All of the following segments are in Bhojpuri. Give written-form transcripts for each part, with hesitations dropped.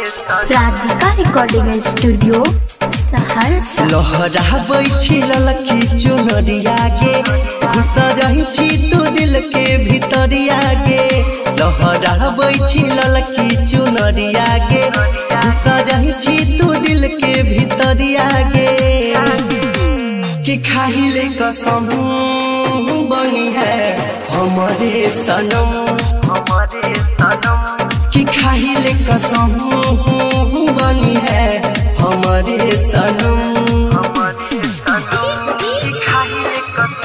Radhika recording studio Saharsa. लहराबै छी ललकी चुनरिया गे, घुस जाहि छी तू दिल के भीतरिया गे। लहराबै छी ललकी चुनरिया गे, घुस जाहि छी तू दिल के भीतरिया गे। कि खाहिले कसम बनी है हमारे सनम, हमारे सनम। कि खाहिले कसम बनी है हमारे सनम, हमारे सनम। कि खाहिले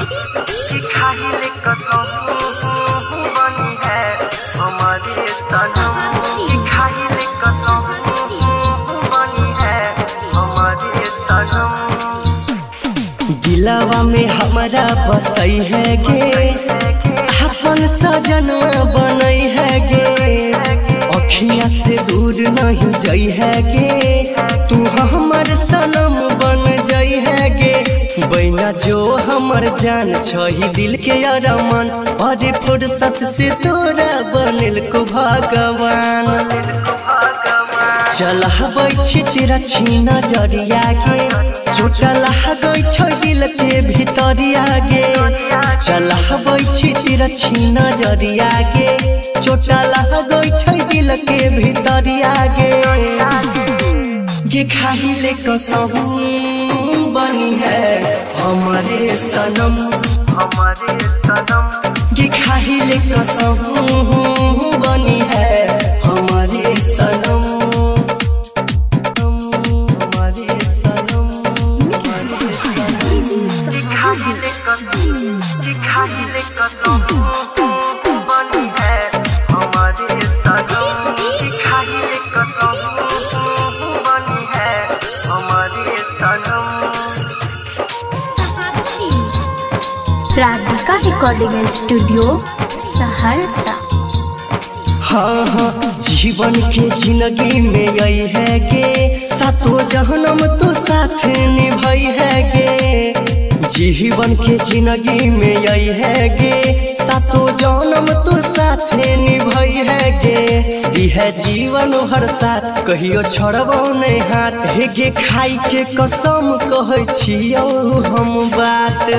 कसम बनी है हमारे सनम। कि खाहिले कसम बनी है हमारे सनम। दिलवा में हमारा बसई है गे, अपन सजनवा बनई है गे। अखियाँ से दूर नहीं जाई है गे, तू हमर सनम बन जाई है गे। बैना जो हमर जान छही दिल के अरमान, अरे फुर्सत से तोरा बनल को भगवान। चलहबै छी तेरा छीना जरिया गे, चोटा लागै छै दिल के भीतरिया गे। चलहबै छी तेरा छीना जरिया गे, चोटा लागै छै दिल के भीतरिया गे। गे खाहिले कसम बनी है हमारे सनम, हमारे सनम। गे खाहिले कसम बनी है हमारे सनम, हमारे सनम, हमारे सनम। गे खाहिले कसम बनी है हमारे सनम। गे खाहिले कसम बनी है हमारे सनम। Radhika recording studio Saharsa. हाँ हाँ जीवन के जिंदगी में आई है गे, सातों जन्म तो साथ निभाई है गे। जीवन के जिंदगी में आई है गे, सातों जन्म तो साथ निभाई है गे। दी है जीवन हर साथ कहियो छोड़बो नहीं हाथ, हे गे खाई के कसम कहै छियौ हम बात।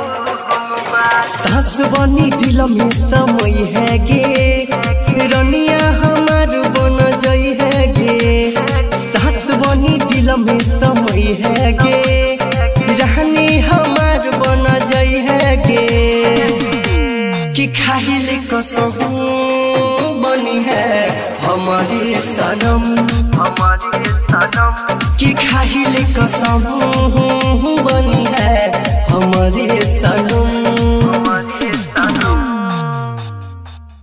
सास बनी दिल में समय है गे, रनिया हमार बन जाई है गे। सास बनी दिल में समय है गे, रहनी हमार बन जाई है गे। कि खाहिले कसम बनी है हमारे सनम, हमारे सनम। कि खाहिले कसम